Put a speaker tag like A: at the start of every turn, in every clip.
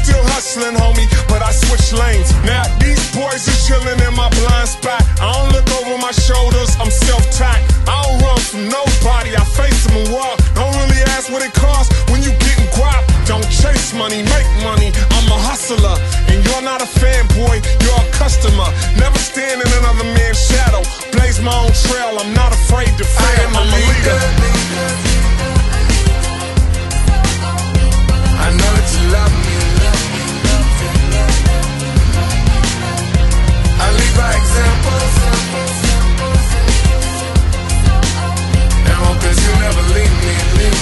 A: still hustling, homie, but I switch lanes. Now these boys are chilling in my blind spot. I don't look over my shoulders, I'm self-taught. I don't run from nobody, I face them and walk. Don't really ask what it costs when you getting guap. Don't chase money, make money, I'm a hustler. And you're not a fanboy, you're a customer. Never stand in another man's shadow. Blaze my own trail, I'm not afraid to fail. I'm a leader.
B: I know that you love me. I lead by example. And hope that you never leave me.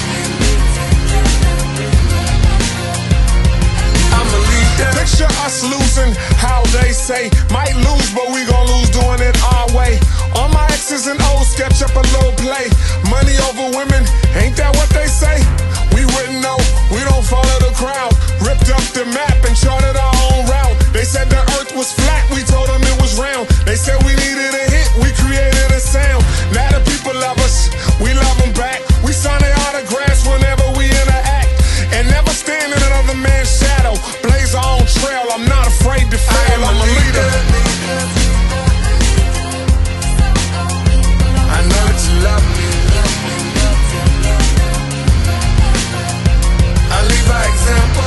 B: I'm a leader.
A: Picture us losing, how they say. Might lose, but we gon' lose doing it our way. All my X's and O's sketch up a little play. Money over women, ain't that what they say? We wouldn't know, we don't follow the crowd. Ripped up the map and charted our own route. They said the earth was flat, we told them it was round. They said we needed a hit, we created a sound. Now the people love us, we love them back. We sign their autographs whenever we interact. And never stand in another man's shadow. Blaze our own trail, I'm not afraid to fail, I'm a leader.
B: I know that you love me. I lead by example.